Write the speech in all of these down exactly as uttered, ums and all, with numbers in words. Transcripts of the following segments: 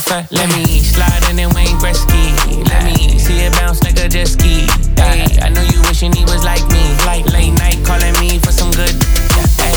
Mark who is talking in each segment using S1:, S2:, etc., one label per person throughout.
S1: say, let me slide in and Wayne Gretzky. Let me see it bounce like a jet ski. Ay, I know you wishing he was like me. Like late night calling me for some good. Ay.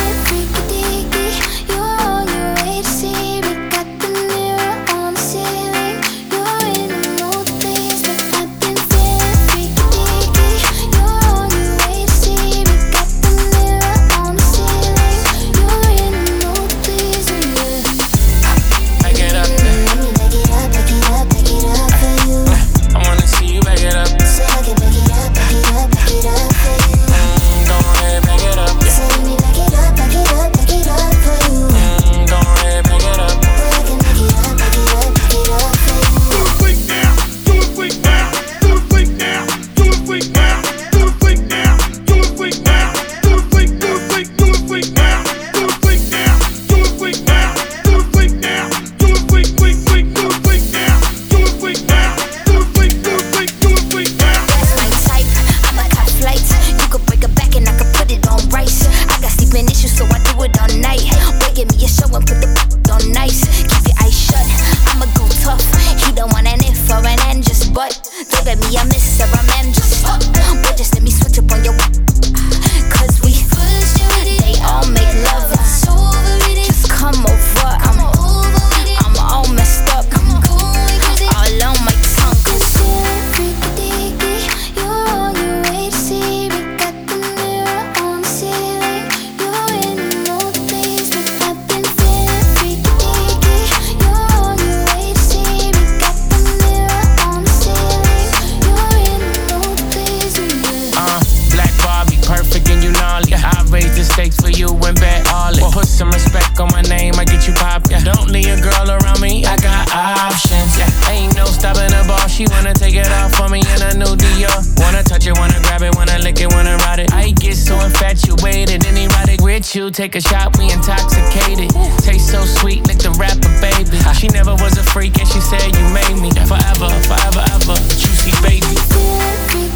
S1: She wanna take it off for me in a new Dior. Wanna touch it, wanna grab it, wanna lick it, wanna ride it. I get so infatuated and erotic with you. Take a shot, we intoxicated. Taste so sweet, like the rapper, baby. She never was a freak and she said you made me forever, forever, ever. Juicy baby.